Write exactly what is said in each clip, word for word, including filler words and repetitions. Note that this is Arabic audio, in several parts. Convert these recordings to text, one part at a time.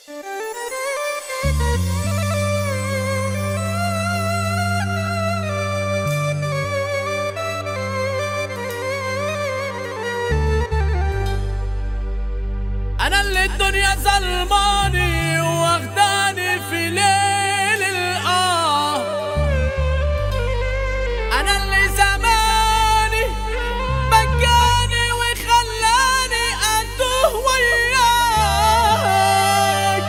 انا اللي الدنيا ظلماني واخداني في ليل القاه، انا اللي زماني بكاني وخلاني اتوه وياك،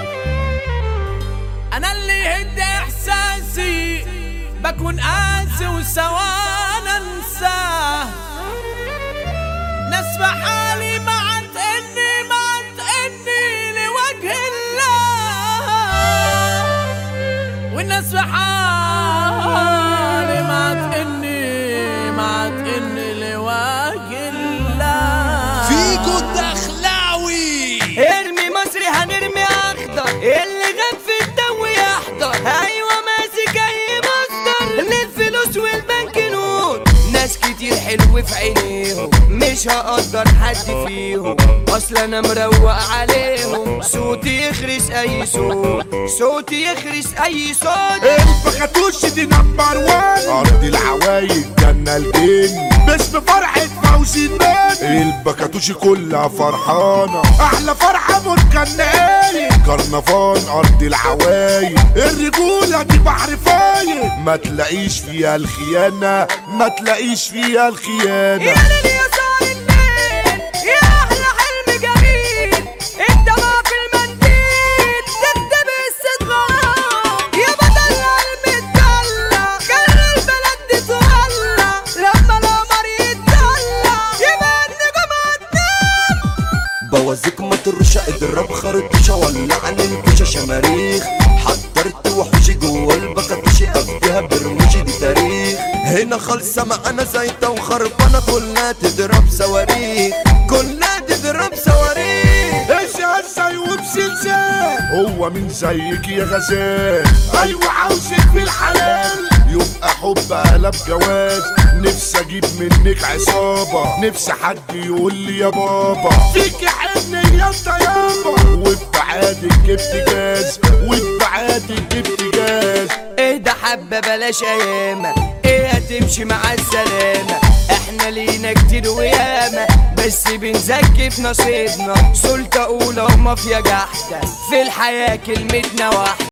انا اللي هد احساسي بكون قاسي وسوانا انساه، ناس بحالي مع والناس بحالي ما تقني ما تقني لوجه الله. فيكو الدخلاوي ارمي مصري هنرمي اخضر، اللي غاب في الدو يحضر، ايوه ماسك اي مصدر للفلوس والبنك نوت، ناس كتير حلو في عينيهم مش هقدر حد فيهم، اصل انا مروق عليهم، صوتي يخرس اي صوت، صوتي يخرس اي صوت. البخاتوش دي نمبر وان، ارض العوايد جنة الجن، باسم فرحة فوزي النادي، البخاتوش كلها فرحانة، احلى فرحة مركناية، كرنفان ارض العوايد، الرجولة دي بحر فايد، ما تلاقيش فيها الخيانة، ما تلاقيش فيها الخيانة. يا ليل يا صار الليل يا احلى حلم جميل، انت ما في المنديل تكتب الصدغة، يا بطل قلب الدلة كان البلد دي تولع، لما القمر يتدلع يبقى النجوم هتنام. بوازيك ما ترش اضرب خرطوشة ولع عن الكوشة شماريخ، حضرت وحوشي جوا البكاتوشي افديها برموشي دي تاريخ، هنا خالصة معانا زيتة وخربانة كلها تضرب صواريخ، كلها تضرب صواريخ. ايش هالزي وبسلسال، هو مين زيك يا غزال، ايوه عاوزك في الحلال، يبقى حب قلب جواز، نفسي اجيب منك عصابة، نفسي حد يقول لي يا بابا فيك حني يا طيابة، وبعادك جبت جاز، وبعادك جبت جاز. اهدى حبة بلاش ايامة، ايه هتمشي مع السلامة، احنا لينا كتير وياما بس بنزكي في نصيبنا، سلطة اولى ومافيا جحدة، في الحياة كلمتنا واحدة.